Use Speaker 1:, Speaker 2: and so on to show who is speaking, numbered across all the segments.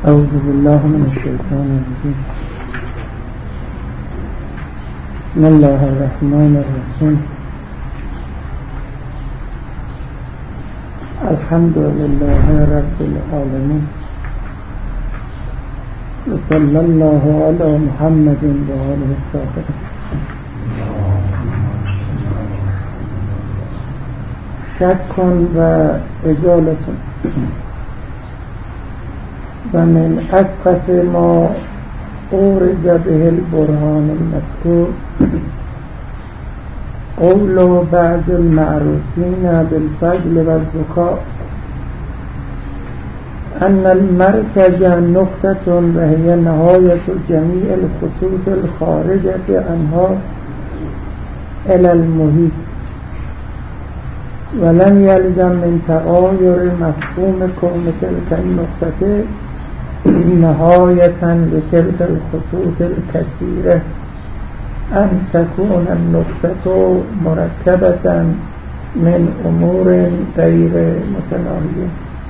Speaker 1: أعوذ بالله من الشيطان الرجيم. بسم الله الرحمن الرحيم. الحمد لله رب العالمين، وصلى الله على محمد وآله الطاهرين. شك وإزالة ومن أسقط ما أورد به البرهان المذكور قول بعض المعروفين بالفضل والذكاء أن المركز نقطة وهي نهاية جميع الخطوط الخارجة عنها إلى المحيط، ولم يلزم من تغاير مفهوم كون تلك النقطة نهاية لتلك الخطوط الكثيرة أن تكون النقطة مركبة من أمور غير متناهية.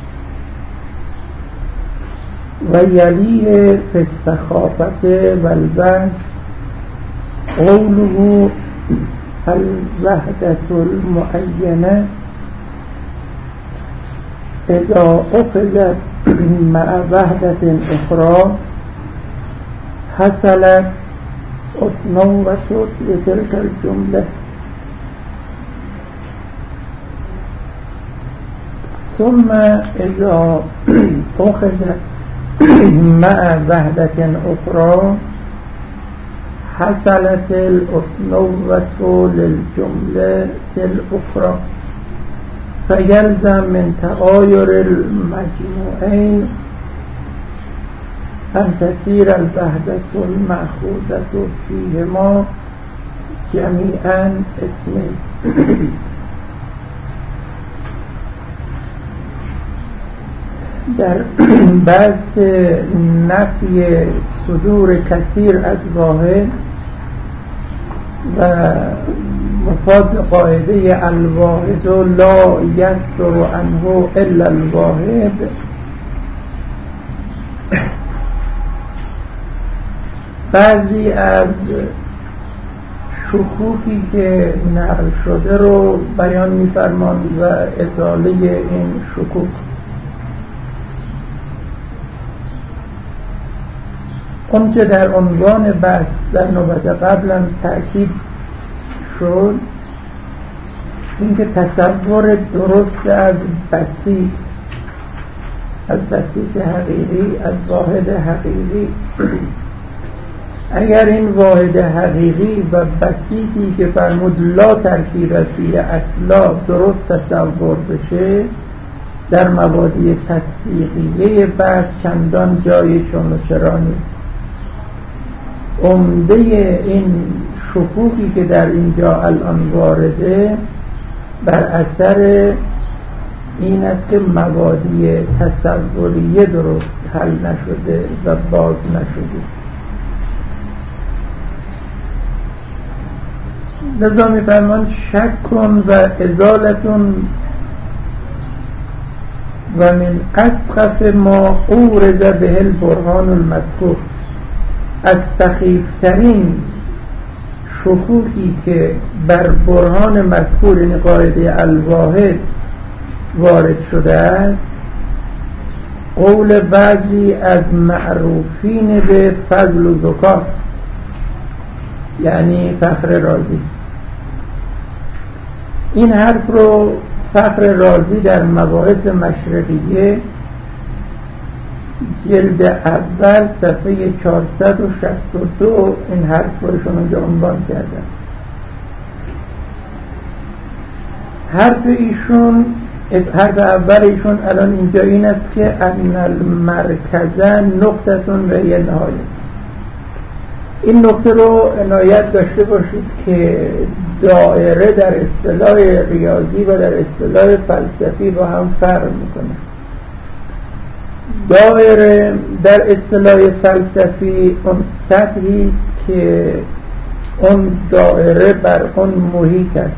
Speaker 1: ويليه في السخافة والبحث قوله الوحدة المعينة إذا أخذت مع وحدة أخرى حصلت أصنوة لتلك الجملة، ثم إذا أخذت مع وحدة أخرى حصلت الأصنوة للجملة الأخرى، فيلزم من تغاير المجموعين أن تسير الوحدة المأخوذة فيهما جميعا اسمين. در بحث نفی صدور کثیر از واحد و مفاد قاعده الواحد لا یصدر عنه الا الواحد، بعضی از شکوکی که نقل شده رو بیان می‌فرماند و ازاله این شکوک. اون که در عنوان بحث در نوبت قبلا تأکید شد، اینکه تصور درست از بسیط حقیقی، از واحد حقیقی، اگر این واحد حقیقی و بسیطی که فرمود لا ترکیب فیه اصلا درست تصور بشه، در مبادی تصدیقیه بحث چندان جای چون و چرا نیست. عمده این شکوکی که در اینجا الان وارده بر اثر این است که مبادی تصوریه درست حل نشده و باز نشده. لذا می‌فرماند شک و ازالتون و من اسقف ما اورد به البرهان المذکور، از سخیفترین شکوکی که بر برهان مذکور، این قاعده الواحد، وارد شده است قول بعضی از معروفین به فضل و ذکا، یعنی فخر رازی. این حرف رو فخر رازی در مباحث مشرقیه جلد اول صفحه 462 این حرف رو ایشون اونجا عنوان کردن. حرف اول ایشون الان اینجا این است که ان المرکز نقطتون و یه نهایت. این نقطه رو عنایت داشته باشید که دایره در اصطلاح ریاضی و در اصطلاح فلسفی با هم فرق میکنه. دایره در اصطلاح فلسفی اون سطحی است که اون دایره بر اون محیط است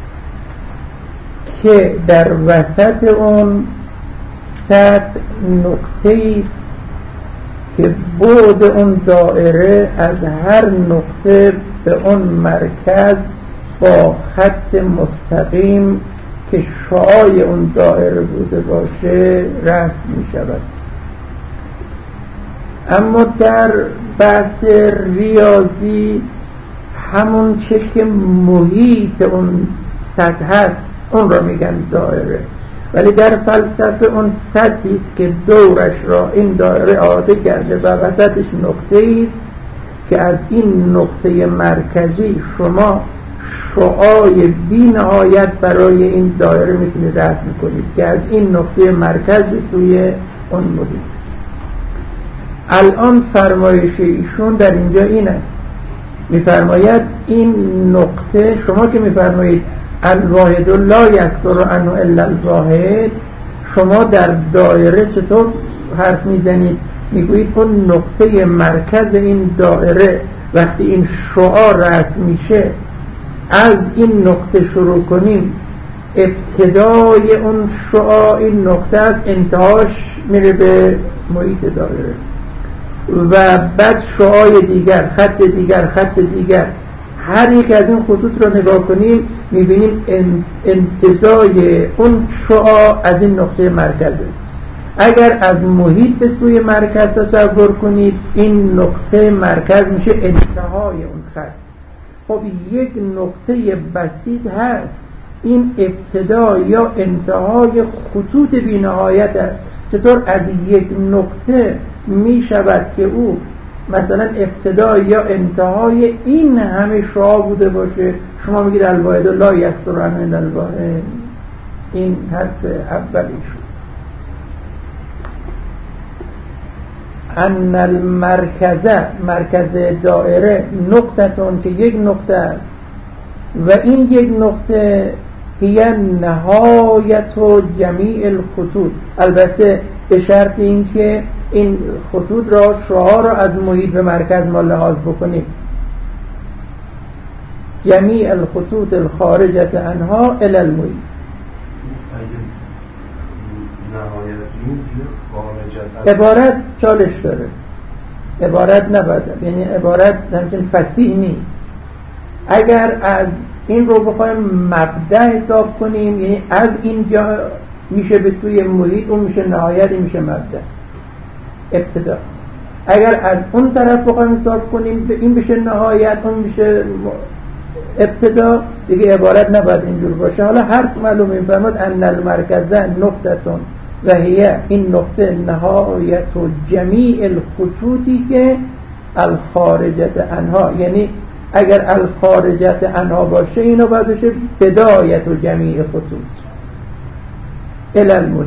Speaker 1: که در وسط اون سطح نقطه‌ای که بعد اون دایره از هر نقطه به اون مرکز با خط مستقیم که شعاع اون دایره بوده باشه رسم می شود. اما در بحث ریاضی همون چه که محیط اون سطح هست اون را میگن دایره، ولی در فلسفه اون سطحی است که دورش را این دایره احاطه کرده و وسطش نقطه‌ای است که از این نقطه مرکزی شما شعاع بی نهایت برای این دایره میتونید رسم کنید که از این نقطه مرکز به سوی اون محیط. الان فرمایش ایشون در اینجا این است، میفرماید این نقطه، شما که میفرمایید الواحد لا یصدر عنه الا الواحد، شما در دایره چطور حرف میزنید؟ میگویید اون نقطه مرکز این دایره وقتی این شعاع رسم میشه از این نقطه شروع کنیم، ابتدای اون شعاع این نقطه از انتهاش میره به محیط دایره و بعد شعاع دیگر، خط دیگر، خط دیگر. هر یک از این خطوط رو نگاه کنیم میبینیم انتزاع اون شعاع از این نقطه مرکز است. اگر از محیط به سوی مرکز تصور کنید این نقطه مرکز میشه انتهای اون خط. خب یک نقطه بسیط هست، این ابتدا یا انتهای خطوط بی نهایت است. چطور از یک نقطه می شود که او مثلا ابتدا یا انتهای این همه شعاع بوده باشه؟ شما میگید الواحد لا یصدر عنه الا الواحد. این حرف اولی شد. ان المرکزه، مرکز دائره، نقطتون که یک نقطه است و این یک نقطه هی نهایت و جمیع الخطوط، البته به شرط این که این خطوط را شعاع را از محیط به مرکز ما لحاظ بکنیم. جمیع الخطوط الخارجت عنها الی المحیط. عبارت چالش داره، عبارت نباید، یعنی عبارت همچنین فصیح نیست. اگر از این رو بخوایم مبدأ حساب کنیم، یعنی از اینجا میشه به سوی محیط، اون میشه نهایت، این میشه مبدأ، ابتدا. اگر از اون طرف بخوایم حساب کنیم این بشه نهایت، اون میشه ابتدا، دیگه عبارت نباید اینجور باشه. حالا حرف معلوم میفرماد ان المرکزه نقطتون و هی، این نقطه نهایت و جمیع الخطوطی که الخارجت عنها، یعنی اگر الخارجت عنها باشه اینو باید بشه بدایت و جمیع خطوط الی المحیط.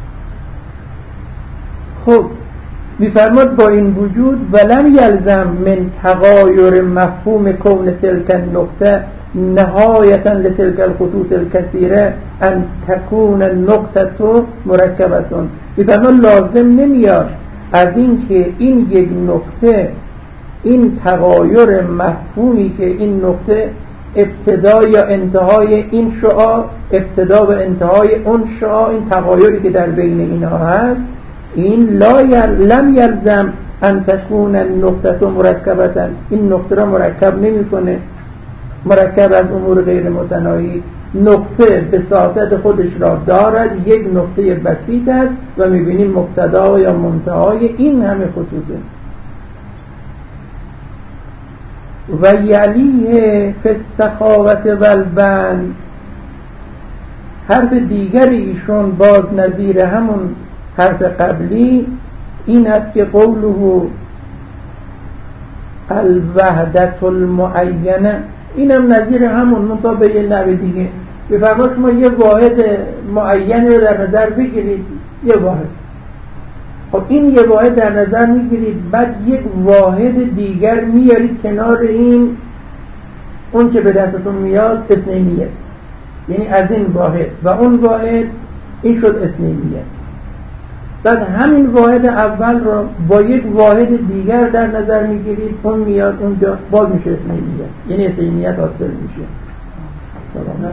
Speaker 1: خب میفرماد با این وجود ولم یلزم من تغایر مفهوم کون تلک النقطه نهایتا لتلک الخطوط الکثیره ان تکون النقطه مرکبتون. میفرماد لازم نمیاد از این که این یک نقطه، این تغایر مفهومی که این نقطه ابتدا یا انتهای این شعاع، ابتدا و انتهای اون شعاع، این تغایری که در بین اینها هست، این لم یلزم ان تکون النقطه مرکبتا، این نقطه را مرکب نمیکنه، مرکب از امور غیر متناهی. نقطه بساطت خودش را دارد، یک نقطه بسیط است و میبینیم مبتدا یا منتهای این همه خطوطه. و یلیه فی السخاوة والبند، حرف دیگر ایشون باز نظیر همون حرف قبلی این است که قوله الوحدت المعینه، اینم نظیر همون منطقه به یه نوع دیگه. بفرمایید شما یه واحد معین رو در نظر بگیرید، یه واحد، خب این یه واحد در نظر میگیرید، بعد یک واحد دیگر میارید کنار این، اون که به دستتون میاد اثنینیه، یعنی از این واحد و اون واحد این شد اثنینیه. بعد همین واحد اول رو با یک واحد دیگر در نظر میگیرید، اون میاد اونجا باز میشه اثنینیه، یعنی اثنینیت حاصل میشه. سلام.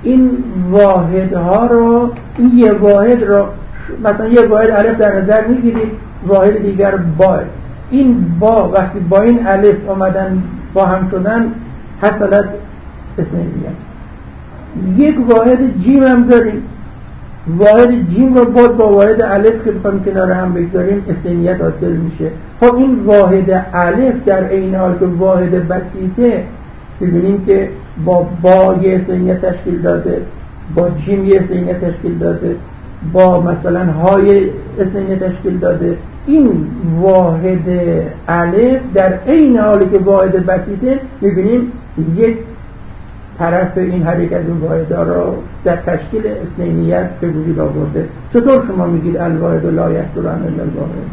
Speaker 1: این واحدها رو، این یه واحد رو مثلا یه واحد الف در نظر میگیرید، واحد دیگر با، این با وقتی با این الف اومدن با هم شدن حصلت اثنینیت. یک واحد جیم هم داریم، واحد جیم رو با واحد الف که بخوایم کنار هم بگذاریم اثنینیت حاصل میشه. خب این واحد الف در عین حال که واحد بسیطه، ببینیم که با یه اثنینیت تشکیل داده، با جیم یه اثنینیت تشکیل داده، با مثلا های اثنینیت تشکیل داده. این واحد الف در عین حالی که واحد بسیطه، میبینیم یک طرف این هر یک از این واحدها را در تشکیل اثنینیت به وجود آورده. چطور شما میگید الواحد لا یحصل الا الواحد؟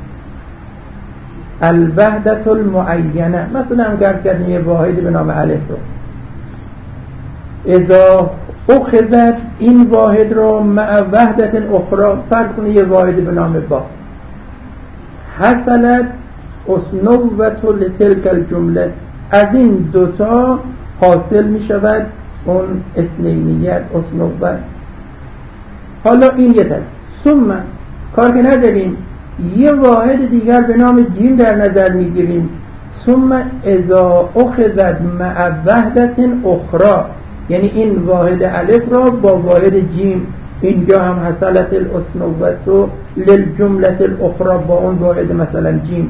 Speaker 1: الوحدة المعینه، مثلا هم کردیم یه واحدی به نام الف رو، اذا اخذت این واحد رو مع وحدت اخرى، فرض کنید یه واحدی به نام با، حصلت اصنوة لتلك الجمله، از این دوتا حاصل می شود اون اثنینیت، اصنوة. حالا این یه طرف. ثم کار که نداریم، یه واحد دیگر به نام جیم در نظر می گیریم. ثم اذا اخذت مع وحدت اخرى، یعنی این واحد الف را با واحد جیم، اینجا هم حصلت الاصنوة للجمله الاخرى با اون واحد مثلا جیم.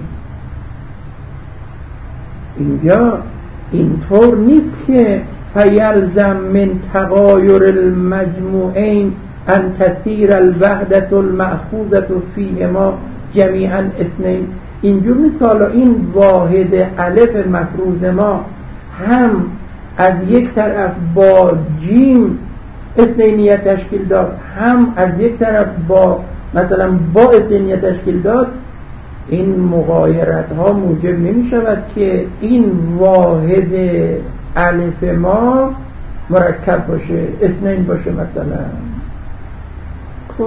Speaker 1: اینجا اینطور نیست که فیلزم من تغایر المجموعین ان تسیر الوحدة المأخوذة فیهما جمیعا اثنین. اینجور نیست که حالا این واحد الف مفروض ما هم از یک طرف با جیم اثنینیت تشکیل داد، هم از یک طرف با مثلا با اثنینیت تشکیل داد. این مغایرت ها موجب نمی شود که این واحد الف ما مرکب باشه، اثنین باشه مثلا. خب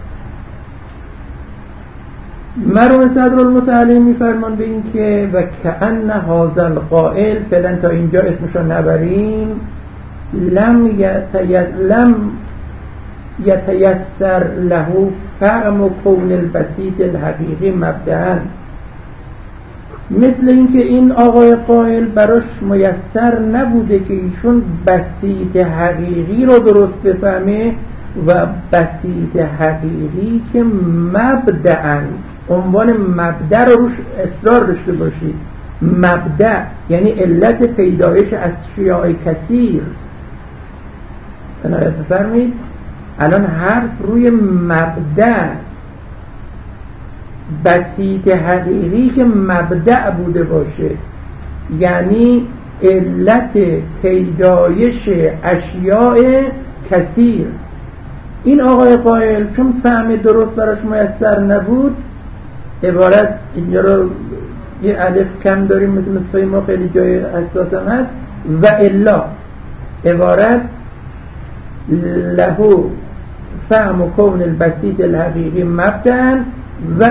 Speaker 1: مرحوم صدر المتعلی میفرمان به این که و کأن هذا القائل، فعلا تا اینجا اسمشو نبریم، لم یتیسر له فهم کون البسیط الحقیقی مبدأ، مثل اینکه این آقای قائل براش میسر نبوده که ایشون بسیط حقیقی رو درست بفهمه، و بسیط حقیقی که مبدأ، عنوان مبدأ رو روش اصرار داشته باشید. مبدأ یعنی علت پیدایش اشیاء کثیر. عنایت بفرمایید، الان حرف روی مبدأ است. بسیط حقیقی که مبدأ بوده باشه، یعنی علت پیدایش اشیاء کثیر. این آقای قائل چون فهم درست براش میسر نبود، عبارت اینجا رو یه الف کم داریم مثل ما خیلی جای حساس هم هست، و الا عبارت له فهم کون البسیط الحقیقی مبدأ و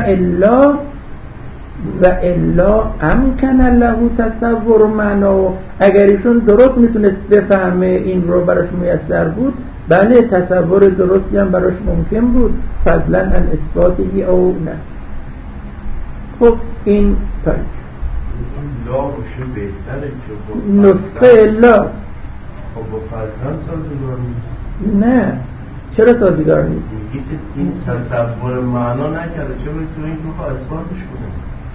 Speaker 1: الا امکن له تصور معنا. اگر ایشون درست میتونست بفهمه این رو براش میسر بود، بله تصور درستی هم براش ممکن بود، فضلا ان اثباتی او نه. خب این تایید
Speaker 2: لا باشه بهتره که
Speaker 1: نسخه لاست.
Speaker 2: خب با فضلا سازگار نیست.
Speaker 1: نه چرا سازگار نیست؟
Speaker 2: میگی که این تصور معنا نکرده، چه برسه این که بخواه اثباتش کنه.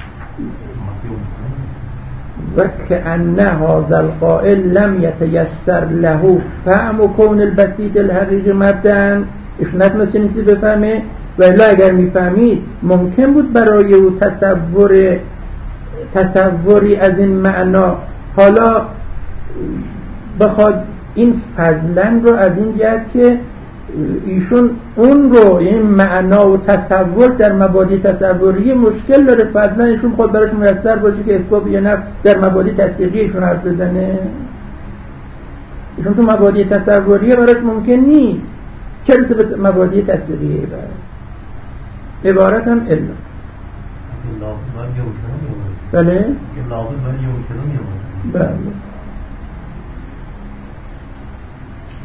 Speaker 1: و کأن هذا القائل لم یتیسر له فهم کون البسیط الحقیقی مبدأ، ایشون نتونسته نیستی بفهمه، ولی اگر میفهمید ممکن بود برای او تصوری از این معنا. حالا بخواد این فضلا رو از این جهت که ایشون اون رو، یعنی معنا و تصور در مبادی تصوری مشکل داره، فضلا ایشون خود براش میسر باشه که اثبات یا نفی در مبادی تصدیقی ایشون حرف بزنه. ایشون تو مبادی تصوری براش ممکن نیست، چه رسه به مبادی تصدیقی عبارت هم الا. بله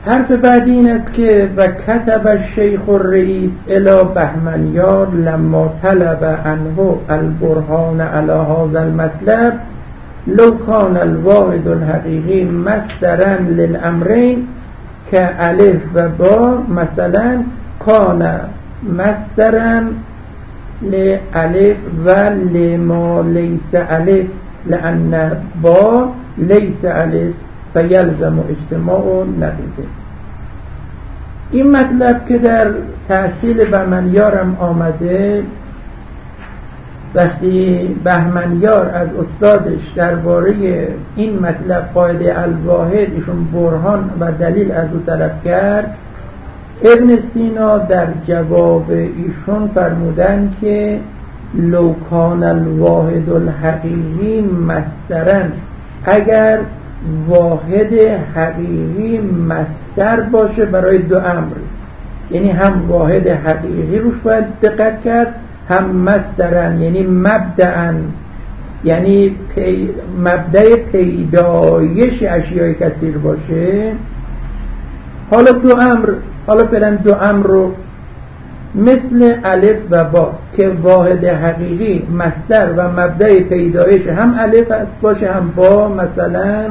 Speaker 1: حرف بعدی این است که و کتب الشیخ الرئیس الی بهمنیار لما طلب عنه البرهان علی هذا المطلب لو کان الواحد الحقیقی مصدرا للامرین که الف و با مثلا کان مصدرا لالف و لما لیس الف لان با لیس الف فیلزم اجتماع نقیضه. این مطلب که در تحصیل بهمنیارم آمده، وقتی بهمنیار از استادش درباره این مطلب قاعده الواحد ایشون برهان و دلیل از او طلب کرد، ابن سینا در جواب ایشون فرمودن که لو کان الواحد الحقیقی مصدرا، اگر واحد حقیقی مصدر باشه برای دو امر، یعنی هم واحد حقیقی روش باید دقت کرد، هم مصدرن یعنی مبدأن، یعنی مبدأ پیدایش اشیای کثیر باشه. حالا فعلا دو امر رو مثل الف و با که واحد حقیقی مصدر و مبدأ پیدایش هم الف باشه هم با، مثلا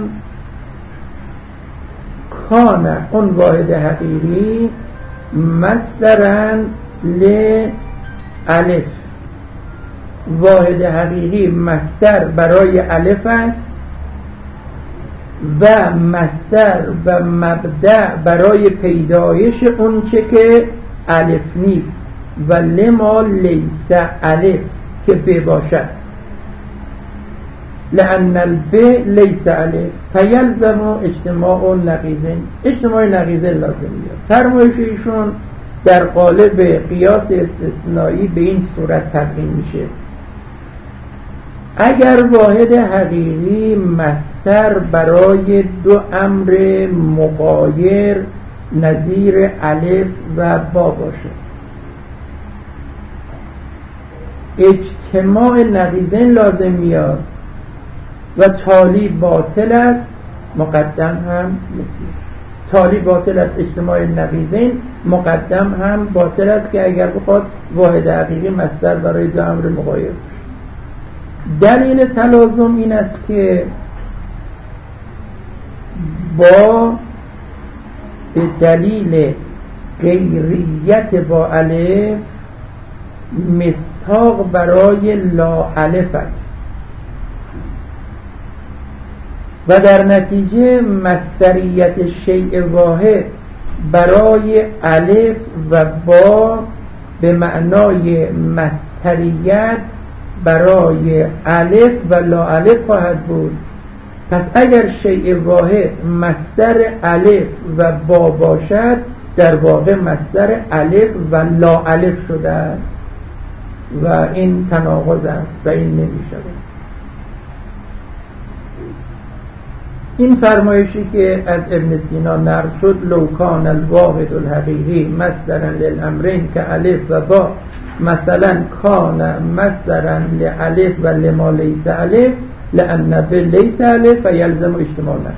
Speaker 1: کان اون واحد حقیقی مصدرن لالف، واحد حقیقی مصدر برای الف است و مصدر و مبدأ برای پیدایش اون چه که الف نیست، و لما لیس الف که ب باشد، لأن الب لیس الف فیلزم اجتماع نقیضین، اجتماع نقیضین لازم میاد. فرمایش ایشون در قالب قیاس استثنایی به این صورت تبیین میشه: اگر واحد حقیقی مصدر برای دو امر مغایر نظیر الف و با باشه، اجتماع نقیضین لازم میاد و تالی باطل است، مقدم هم مثل تالی باطل است، اجتماع نقیضین مقدم هم باطل است که اگر بخواد واحد حقیقی مصدر برای دو امر مغایر باشه. دلیل تلازم این است که با به دلیل غیریت با الف مصداق برای لا الف است و در نتیجه مصدریت شیء واحد برای الف و با به معنای مصدریت برای الف و لا الف خواهد بود. پس اگر شیء واحد مصدر الف و با باشد، در واقع مصدر الف و لا الف شده است و این تناقض است و این نمی شود. این فرمایشی که از ابن سینا نقل شد: لو کان الواحد الحقیقی مصدرا للامرین که الف و با مثلا کان مصدرا لالف و لما لیس الف لأن ب لیس الف و یلزم اجتماع نقیض.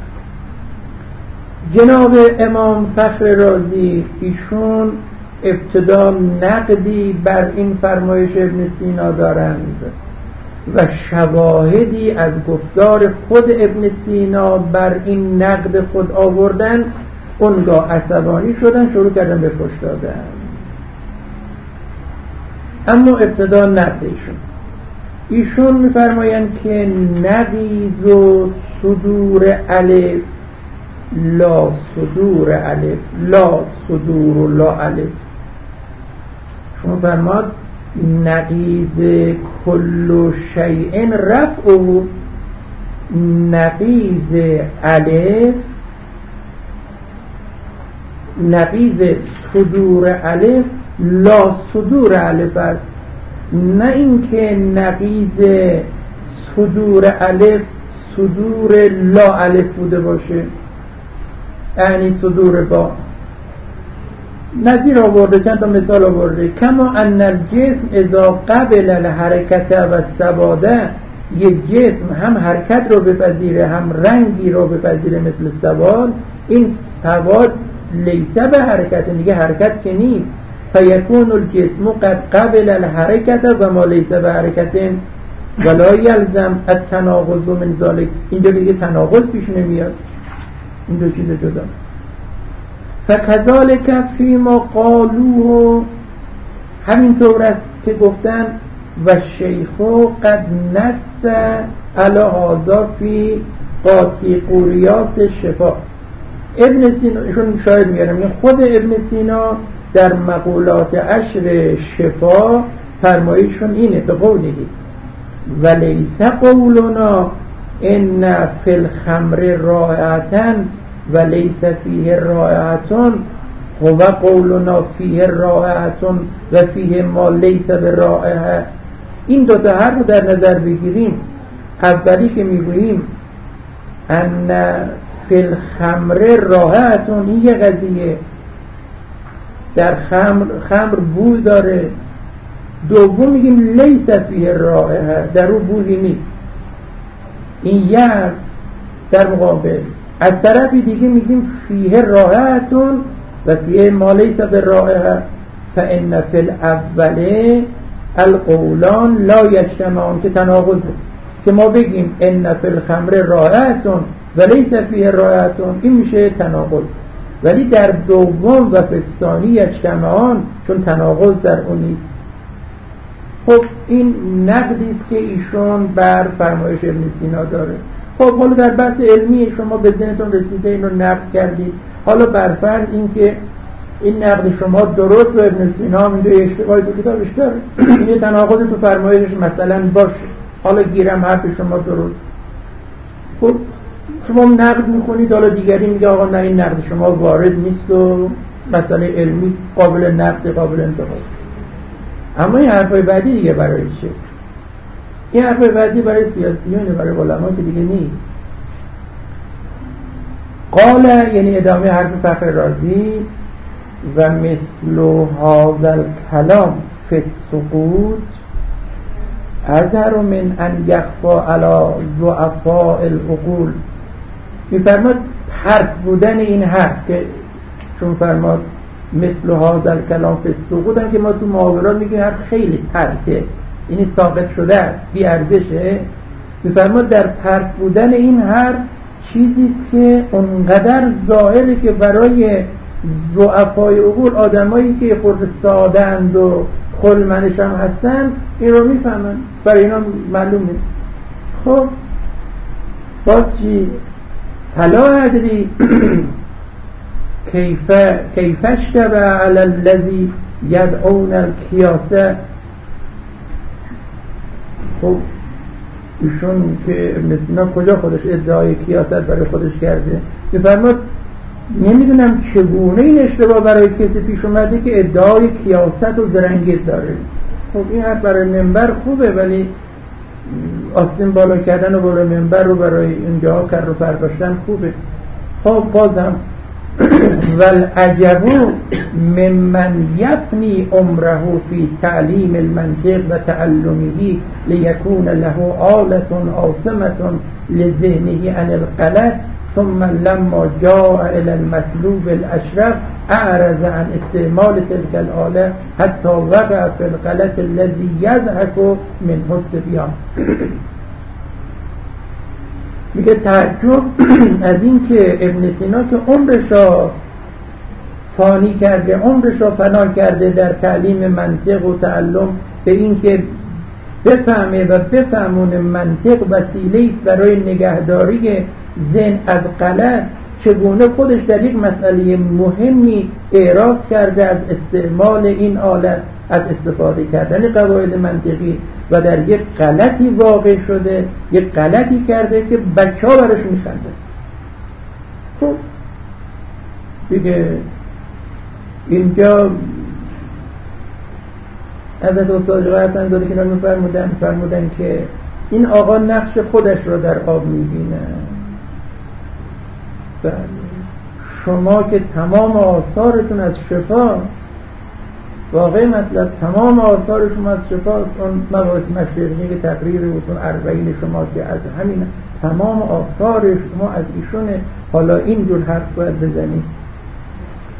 Speaker 1: جناب امام فخر رازی ایشون ابتدا نقدی بر این فرمایش ابن سینا دارند و شواهدی از گفتار خود ابن سینا بر این نقد خود آوردن. اونگاه عصبانی شدن، شروع کردن به فحش دادن. اما ابتدا نقد ایشون میفرمایند که نقیض و صدور الف لا صدور الف، لا صدور و لا الف. شما فرماد نقیض کل شیء رفع، نقیض الف، نقیض صدور الف لا صدور الف است، نه اینکه نقیض صدور الف صدور لا الف بوده باشه، یعنی صدور با. نظیر آورده، چند تا مثال آورده: کما ان الجسم اذا قبل الحرکت و السواده، یک جسم هم حرکت رو بپذیره هم رنگی رو بپذیره مثل سواد، این سواد لیسه به حرکت، میگه حرکت که نیست. فیکون الجسم قد قبل الحرکت و ما لیسه به حرکت ولا یلزم التناقض من ذلك. اینجا دیگه تناقض پیش نمیاد، این دو چیز جدا. فکذالک فیما قالوه، همینطور است که گفتن و شیخو قد نص علی هذا فی قاطی قوریاس شفا. ابن سینا، ایشون شاید میارم، خود ابن سینا در مقولات عشر شفا فرمایشون اینه به قوله ولیس قولنا ان فی الخمر رائعة ولیس فیه رائعة هو قولنا فیه رائعة و فیه ما لیس برائعة. این دو تا حرف رو در نظر بگیریم. اولی که میگوییم ان فی الخمر رائعة، این یه قضیه، در خمر بو داره. دوم میگیم لیس فیه رائحه، در او بویی نیست. این یک در مقابل. از طرفی دیگه میگیم فیه رائحتون و فیه ما لیس بالرائحه فان فی الاول القولان لا یجتمعان، که تناقضه که ما بگیم ان فی الخمر رائحتون و لیس فیه رائحتون، این میشه تناقض. ولی در دوم و فی الثانی یجتمعان، چون تناقض در اون نیست. خب این نقدی است که ایشون بر فرمایش ابن سینا داره. خب حالا در بحث علمی شما به ذهنتون رسیده، اینو نقد کردید. حالا بر فرض این که این نقد شما درست و ابن سینا هم این دو اشتباهی تو کتابش داره، این تناقض تو فرمایشش مثلا باشه، حالا گیرم حرف شما درست. خب شما نقد میکنید، حالا دیگری میگه آقا نه این نقد شما وارد نیست و مسئله علمی است، قابل نقد، قابل انتقاد. اما این حرفای بعدی دیگه برای چه؟ این حرفای بعدی برای سیاسیونه، برای علما که دیگه نیست. قال، یعنی ادامه حرف فخر رازی، و مثل هذا الکلام فی السقوط اظهر من ان یخفی علی ضعفاء العقول. میفرماد پرت بودن این حرف که چون فرماد مثل هذا الکلام فی السقوط، هم که ما تو محاورات میگیم حرف خیلی پرته، یعنی ساقط شده است، بی ارزشه. میفرماد در پرت بودن این حرف چیزی است که اونقدر ظاهره که برای ضعفای عقول، آدمایی که خود ساده‌اند و خلمنش هم هستن، این رو میفهمن، برای اینا معلومه. خب باز چی؟ فلا ادری کیف اشتبه علی الذی یدعون الکیاسه. خب ایشون که ابن سینا کجا خودش ادعای کیاست برای خودش کرده؟ میفرماد نمیدونم چگونه این اشتباه برای کسی پیش اومده که ادعای کیاست و زرنگیت داره. خب این حرف برای منبر خوبه، ولی آستین بالا کردن و بالا منبر رو برای اینجا کر رو پرداشتن خوبه. خب بازم والعجب ممن یفنی عمره فی تعلیم المنطق و تعلمه لیکون له آلة عاصمة لذهنه عن الغلط ثم لما جاء الى المطلوب الاشرف اعرض عن استعمال تلك الآلة حتى وقع في الغلط الذي يضحك منه الصبيان. میگه تعجب از این که ابن سینا که عمرشا فانی کرده، عمرشا فنا کرده در تعلیم منطق و تعلم، به این که بفهمه و بفهمونه منطق وسیله است برای نگهداری ذهن از غلط، چگونه خودش در یک مسئله مهمی اعراض کرده از استعمال این آلت، از استفاده کردن قواعد منطقی، و در یک غلطی واقع شده، یک غلطی کرده که بچه ها براش میخنده. خب دیگه اینجا حضرت استاد جواد حسن زاده که فرمودن که این آقا نقش خودش رو در آب میبینه. شما که تمام آثارتون از شفاست، واقعی مطلب تمام آثار شما از شفاست، اون مباحث مشرقی که تقریر اصول اربعین شما که از همین تمام آثار شما از ایشونه، حالا این جور حرف باید بزنید.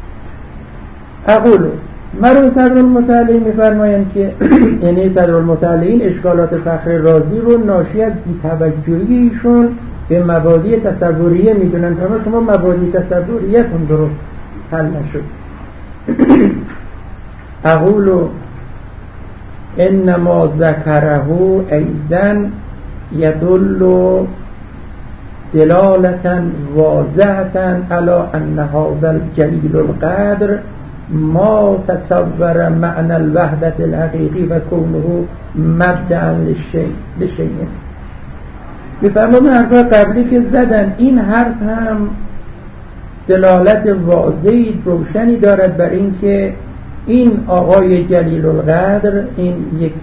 Speaker 1: اقولو مرحوم صدرالمطلعین میفرمایند که یعنی صدرالمطلعین اشکالات فخر رازی رو ناشی از بی‌توجهی ایشون به مبادی تصوریه میدونن. شما مبادی تصوریتون درست حل نشد. اقولو انما ذکره ایضا يدل دلالة واضحة على ان هذا الجلیل القدر ما تصور معنى الوحدة الحقیقی و کونه مبدأ للشیء. بفرمایید حرف قبلی که زدن این حرف هم دلالت واضحی روشنی دارد بر این که این آقای جلیل القدر، این یک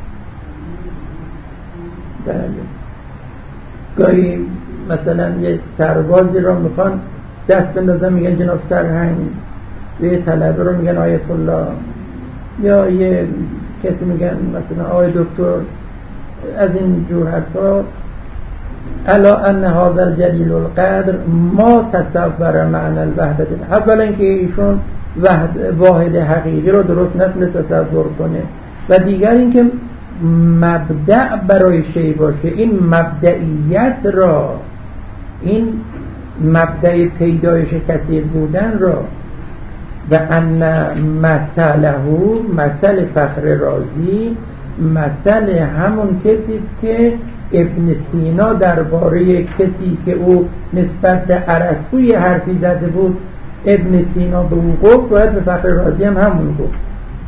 Speaker 1: گاهی مثلا یه سربازی رو میخوان دست بندازن میگن جناب سرهنگ، یه طلبه رو میگن آیت الله، یا یه کسی میگن مثلا آقای دکتر، از این جور حرفا. الا ان هذا الجلیل القدر ما تصور معنی الوحدت. اولا که ایشون واحد حقیقی رو درست نتونست تصور کنه و دیگر اینکه مبدأ برای شی باشه، این مبدئیت را، این مبدأ پیدایش کثیر بودن را، و ان مثله، مثل فخر رازی مثل همون کسی است که ابن سینا درباره کسی که او نسبت به ارسطوی حرفی زده بود ابن سینا به او گفت، باید به فخر رازی هم همون گفت.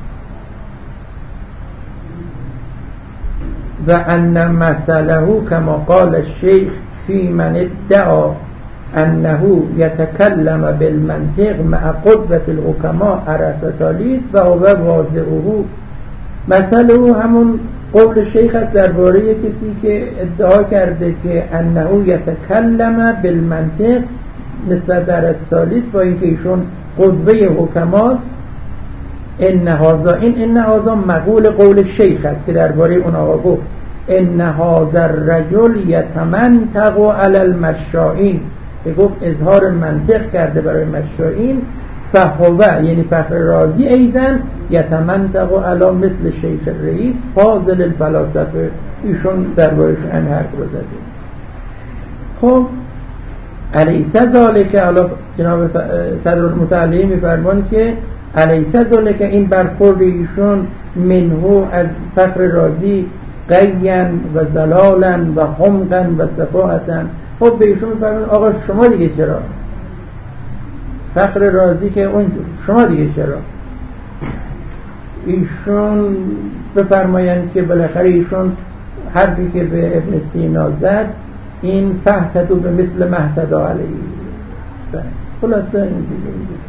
Speaker 1: و ان مثله کما قال الشیخ فی من ادعا انه یتکلم بالمنطق مع قدوة الحکماء ارسطالیس و هو واضعه. مثله همون قول شیخ است درباره کسی که ادعا کرده که انه یتکلم بالمنطق نسبت به ارسطالیس، با اینکه ایشون قدوه حکماست. ان هذا مقول قول شیخ است که درباره اون آقا گفت ان هذا الرجل یتمنطق علی المشائین، که گفت اظهار منطق کرده برای مشائین. فهو یعنی فخر رازی ایضا یتمنطق علی مثل شیخ الرئیس فاضل الفلاسفه، ایشون دربارش این حرف رو زده. خب الیس ذالک، علا جناب صدرالمطلعین میفرمایند که الیس ذالک، این برخورد ایشون منهو از فخر رازی غیاً و زلالاً و حمقاً و صفاحتاً. خب به ایشون میفرمایند آقا شما دیگه چرا؟ فخر رازی که اونجور، شما دیگه چرا؟ ایشون بفرمایند که بالاخره ایشون حرفی که به ابن سینا زد این فهتدو به مثل مهتدا علیه. خلاصه این دیگه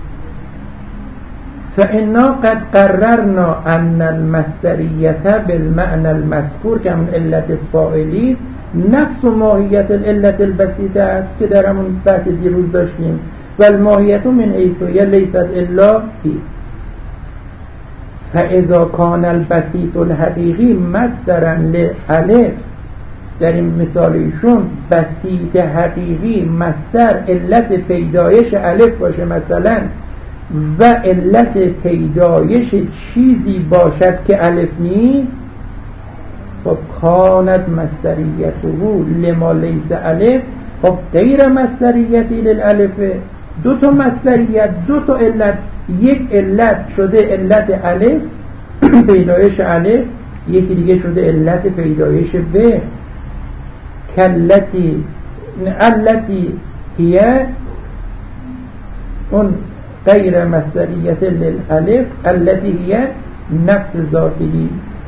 Speaker 1: فإنا قد قررنا ان المصدریت بالمعنى المذکور که همون علت فاعلی است نفس و ماهیت العلت البسیطه است که در همون بحث دیروز داشتیم. و الماهیت من حیث لیست الا هی. فاذا کان البسیط الحقیقی مصدرا لالف، در این مثال ایشون بسیط حقیقی مصدر علت پیدایش الف باشه مثلا، و علت پیدایش چیزی باشد که الف نیست، خب کانت مصدریته لما لیس الف، خب غیر مصدریتی للالف. دو تا مصدریت، دو تا علت، یک علت شده علت الف پیدایش الف، یکی دیگه شده علت پیدایش ب. کلتی علتی هیه اون غیر مصدریت للالف التي هي نفس ذاتی،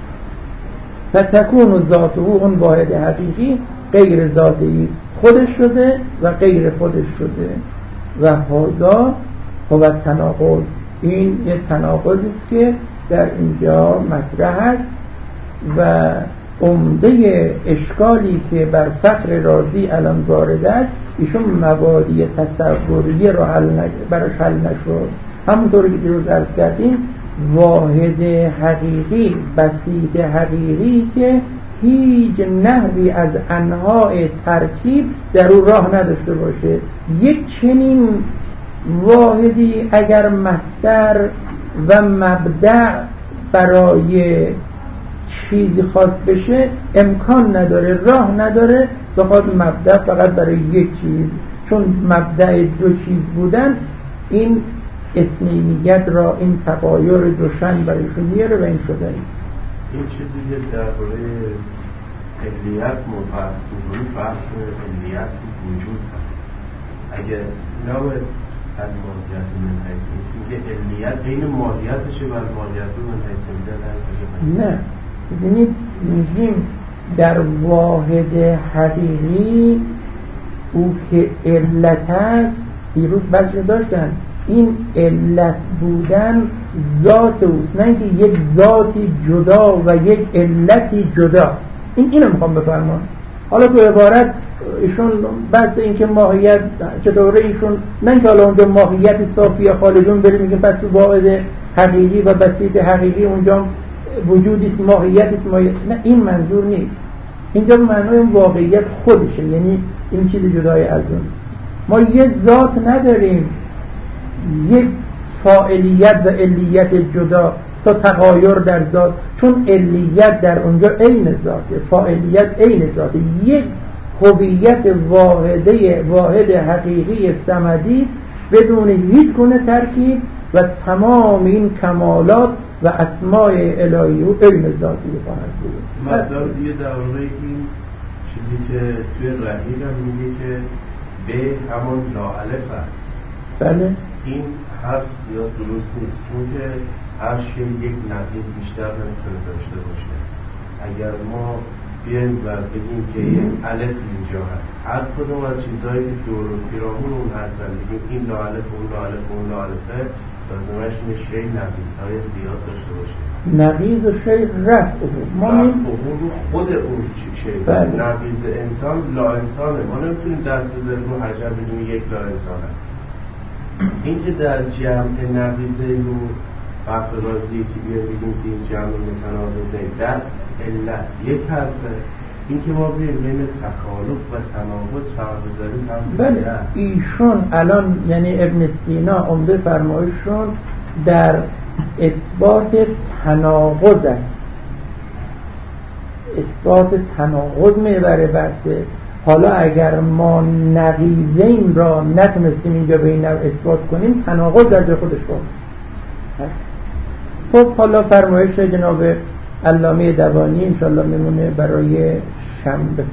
Speaker 1: فتكون ذاته اون واحد حقیقی غیر ذاتی خودش شده و غیر خودش شده. و هذا هو التناقض، این یک تناقضی است که در اینجا مطرح است و عمده اشکالی که بر فخر رازی الان وارد است ایشون مبادی تصوریه رو براش حل نشد. همونطوری که دیروز عرض کردیم واحد حقیقی، بسیط حقیقی که هیچ نحوی از انواع ترکیب در او راه نداشته باشه، یک چنین واحدی اگر مصدر و مبدأ برای چیزی خواست بشه امکان نداره، راه نداره بخواد مبدأ فقط برای یک چیز، چون مبدأ دو چیز بودن این اسمیمیت را، این تغایر دوشن برایشون میاره و این شده نیست.
Speaker 2: این چیزی که درباره علیت مبحث می‌کنی بحث علیت وجود هست. اگه نباید از ماهیت من حیث که علیت بین ماهیتشه و ماهیت من حیث
Speaker 1: نه، ببینید میگیم در واحد حقیقی او که علت است، دیروز بحث داشتن، این علت بودن ذات اوست، نه اینکه یک ذاتی جدا و یک علتی جدا. اینو میخوام بفرمان. حالا تو عبارت ایشون بحث این که ماهیت چطوره، ایشون نه اینکه حالا اونجا ماهیت صافی خالدون بریم میگه پس واحد حقیقی و بسیط حقیقی اونجا وجودیست، ماهیتیست، نه این منظور نیست. اینجا معنای اون واقعیت خودشه، یعنی این چیز جدای از اون. ما یه ذات نداریم، یک فاعلیت و علیت جدا تا تغایر در ذات، چون علیت در اونجا عین ذاته، فاعلیت عین ذاته، یک هویت واحد حقیقی صمدی است بدون هیچ گونه ترکیب و تمام این کمالات و اسماء الهی و عین ذاتی خواهد بود.
Speaker 2: مطلب دیگه درباره این چیزی که توی رحیل هم میگه که به همون لاالف است.
Speaker 1: بله
Speaker 2: این حرف زیاد درست نیست، چون که هر شی یک نقیض بیشتر نمیتونه داشته باشه. اگر ما بیایم و بگیم که یک الف اینجا هست، هر کدوم از چیزهایی که دور و پیرامون اون هستن بگیم این لاالف اون لاالف اون لاالفه، لازمش اینه شی نقیضهای زیاد داشته باشه.
Speaker 1: نقیض و شی رفع ما
Speaker 2: رو خود اون شی. نقیض انسان لا انسانه، ما نمیتونیم دست بذاریم رو حجر بدونیم یک لا انسان هست. این که در جمع نقیضه رو افرازی که بیایم بگیم که این جمع متناقضه در علت یک حرفه، این که ما بیم بین تخالف و تناقض فرق بذاریم هم
Speaker 1: بله. ایشون الان یعنی ابن سینا عمده فرمایشون در اثبات تناقض است، اثبات تناقض میبره بحثه. حالا اگر ما نقیضین را نتونستیم اینجا به این اثبات کنیم، تناقض در جای خودش باید. خب حالا فرمایش جناب علامه دوانی انشاءالله میمونه برای شنبه.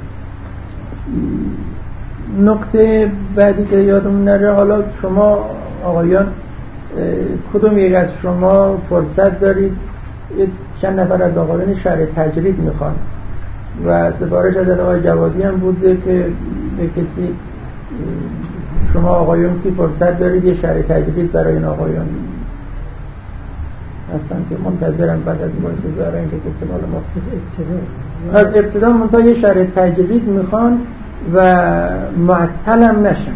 Speaker 1: نکته بعدی که یادمون نره، حالا شما آقایان کدوم یک از شما فرصت دارید چند نفر از آقایان شرح تجرید میخوان و سفارش از آقای جوادی هم بوده که به کسی شما آقایان کی فرصت دارید یه شرح تجرید برای این آقایان هستن که منتظرم بعد از باعث زاره این که گفتم حالا ما از ابتدا منتها یه شرح تجرید میخوان و معطل هم نشن،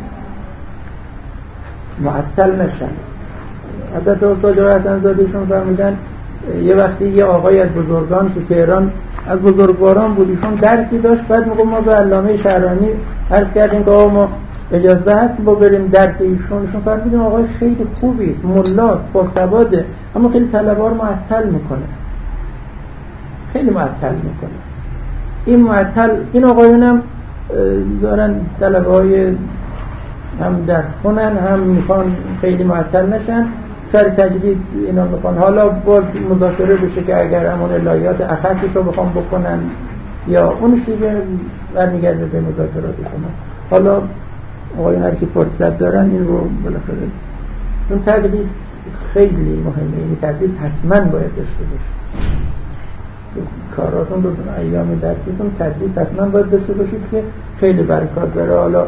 Speaker 1: معطل نشن. حضرت استاد حسن زادهشون فرمودن یه وقتی یه آقای از بزرگان تو تهران از بزرگواران بود، ایشون درسی داشت، بعد میگم ما به علامه شهرانی عرض کردیم که آقا ما اجازه هست با بریم درس ایشون فرمودیم آقای خیلی خوبی است، ملاست، با سواده، اما خیلی طلبه رو معطل میکنه، خیلی معطل میکنه. این معطل، این آقایون هم دارن طلبه های هم درس کنن هم میخوان خیلی معطل نشن، شرح تجرید اینا میخوان. حالا باز مذاکره بشه که اگر همون الهیات اخرش رو بخوام بکنن یا اونش دیگه برمیگرده به مذاکرات کنن. حالا آقایون هر کی فرصت دارن این رو بالاخره، اون تدریس خیلی مهمه، این تدریس حتما باید داشته باشه. کاراتون رو ایام درسیتون تدریس حتما باید داشته باشید که خیلی برکات داره. حالا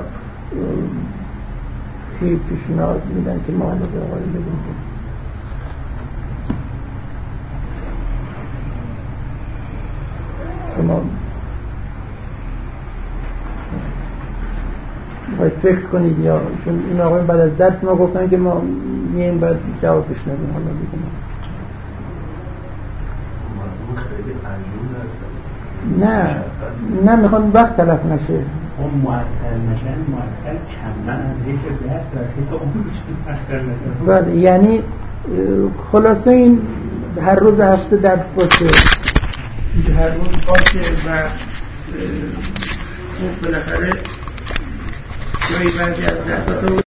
Speaker 1: کی پیشنهاد میدن که ما حالا به آقای بدیم شما باید فکر کنید، یا چون این آقای بعد از درس ما گفتن که ما میاییم بعد جواب بشنویم. حالا بگیم نه میخوان وقت تلف نشه.
Speaker 3: اون معطل نشن معطل کمن از یک درس در حیث اون معطل نشن.
Speaker 1: بله یعنی خلاصه این هر روز هفته درس باشه، هر روز باشه و بالاخره جایی بعضی از درسات